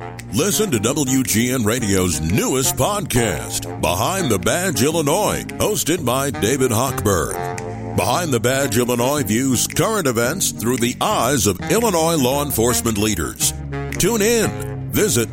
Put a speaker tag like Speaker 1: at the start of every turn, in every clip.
Speaker 1: Listen to WGN Radio's newest podcast, Behind the Badge Illinois, hosted by David Hochberg. Behind the Badge Illinois views current events through the eyes of Illinois law enforcement leaders. Tune in. Visit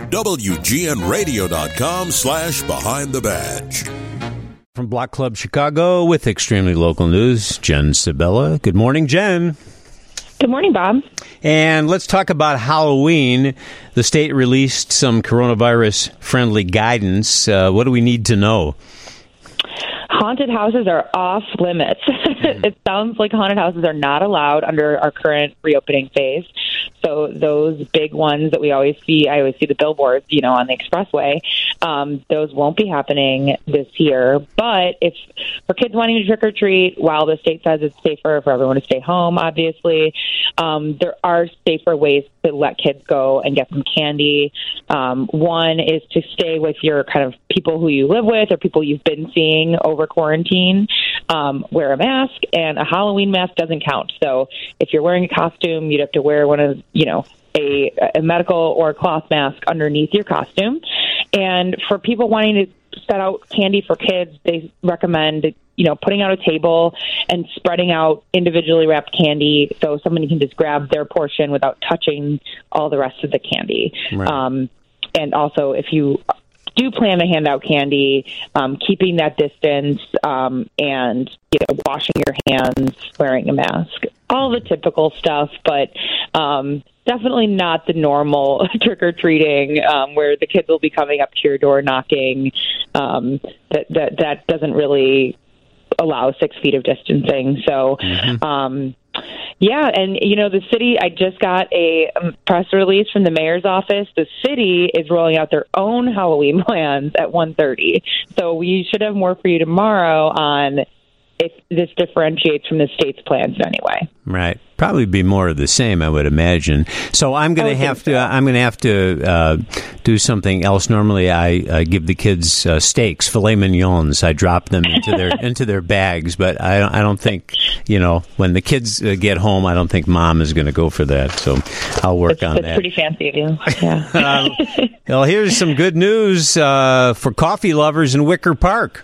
Speaker 1: WGNRadio.com/Behind the Badge.
Speaker 2: From Block Club Chicago with extremely local news, Jen Sabella. Good morning, Jen.
Speaker 3: Good morning, Bob.
Speaker 2: And let's talk about Halloween. The state released some coronavirus-friendly guidance. What do we need to know?
Speaker 3: Haunted houses are off limits. It sounds like haunted houses are not allowed under our current reopening phase. So those big ones that we always see, I always see the billboards, on the expressway. Those won't be happening this year. But if for kids wanting to trick or treat, while the state says it's safer for everyone to stay home, obviously, there are safer ways to let kids go and get some candy. One is to stay with your kind of people who you live with or people you've been seeing over quarantine. Wear a mask, and a Halloween mask doesn't count. So if you're wearing a costume, you'd have to wear one of, a medical or cloth mask underneath your costume. And for people wanting to set out candy for kids, they recommend putting out a table and spreading out individually wrapped candy so somebody can just grab their portion without touching all the rest of the candy. Right. And also, if you do plan to hand out candy, keeping that distance and washing your hands, wearing a mask, all the typical stuff, but definitely not the normal trick-or-treating where the kids will be coming up to your door knocking. That doesn't really allow 6 feet of distancing. So, yeah, and, the city, I just got a press release from the mayor's office. The city is rolling out their own Halloween plans at 1:30. So we should have more for you tomorrow on if this differentiates from the state's plans in any way. Right.
Speaker 2: Probably be more of the same, I would imagine. So I'm going to have to do something else. Normally, I give the kids steaks, filet mignons. I drop them into their bags, but I don't think when the kids get home, I don't think Mom is going to go for that. So I'll work on that.
Speaker 3: That's pretty fancy of you. Yeah.
Speaker 2: Well, here's some good news for coffee lovers in Wicker Park.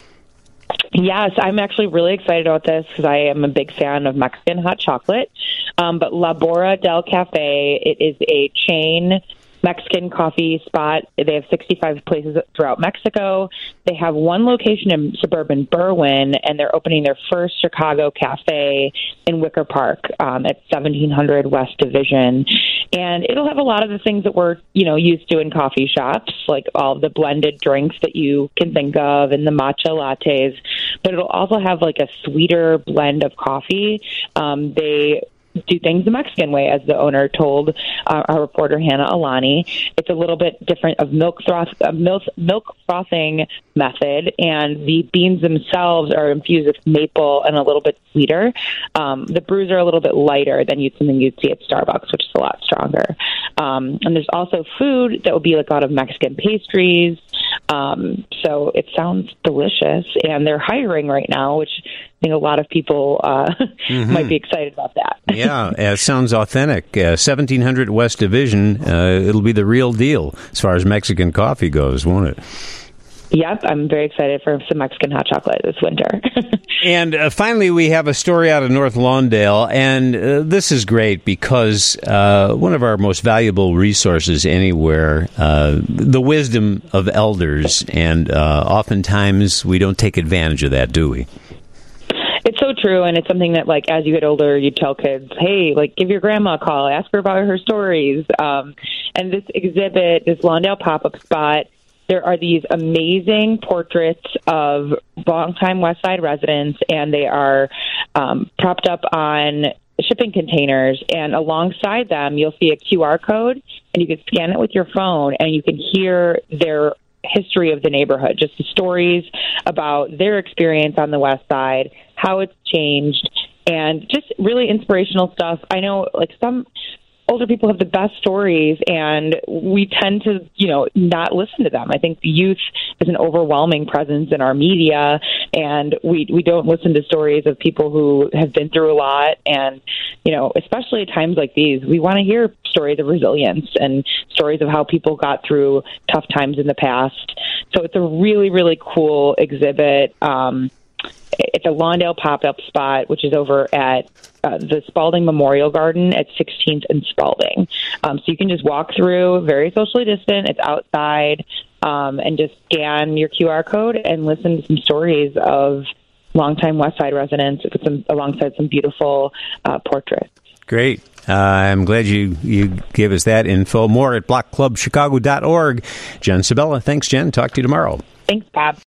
Speaker 3: Yes, I'm actually really excited about this because I am a big fan of Mexican hot chocolate. But La Borra del Cafe, it is a chain Mexican coffee spot. They have 65 places throughout Mexico. They have one location in suburban Berwyn, and they're opening their first Chicago cafe in Wicker Park at 1700 West Division. And it'll have a lot of the things that we're, used to in coffee shops, like all the blended drinks that you can think of and the matcha lattes. But it'll also have like a sweeter blend of coffee. They do things the Mexican way, as the owner told our reporter Hannah Alani. It's a little bit different of milk frothing method, and the beans themselves are infused with maple and a little bit sweeter. The brews are a little bit lighter than something you'd see at Starbucks, which is a lot stronger. And there's also food that will be like a lot of Mexican pastries. So it sounds delicious, and they're hiring right now, which I think a lot of people might be excited about that.
Speaker 2: Yeah, it sounds authentic. 1700 West Division, it'll be the real deal as far as Mexican coffee goes, won't it?
Speaker 3: Yep, I'm very excited for some Mexican hot chocolate this winter.
Speaker 2: And finally, we have a story out of North Lawndale, and this is great because one of our most valuable resources anywhere, the wisdom of elders, and oftentimes we don't take advantage of that, do we?
Speaker 3: It's so true, and it's something that, as you get older, you tell kids, hey, give your grandma a call, ask her about her stories. And this exhibit, this Lawndale pop-up spot, there are these amazing portraits of longtime West Side residents, and they are propped up on shipping containers. And alongside them, you'll see a QR code, and you can scan it with your phone, and you can hear their history of the neighborhood, just the stories about their experience on the West Side, how it's changed, and just really inspirational stuff. I know, some older people have the best stories, and we tend to, not listen to them. I think the youth is an overwhelming presence in our media, and we don't listen to stories of people who have been through a lot. And, especially at times like these, we want to hear stories of resilience and stories of how people got through tough times in the past. So it's a really, really cool exhibit. It's a Lawndale pop-up spot, which is over at the Spalding Memorial Garden at 16th and Spalding. So you can just walk through, very socially distant. It's outside, and just scan your QR code and listen to some stories of longtime West Side residents alongside some beautiful portraits.
Speaker 2: Great. I'm glad you gave us that info. More at blockclubchicago.org. Jen Sabella. Thanks, Jen. Talk to you tomorrow.
Speaker 3: Thanks, Bob.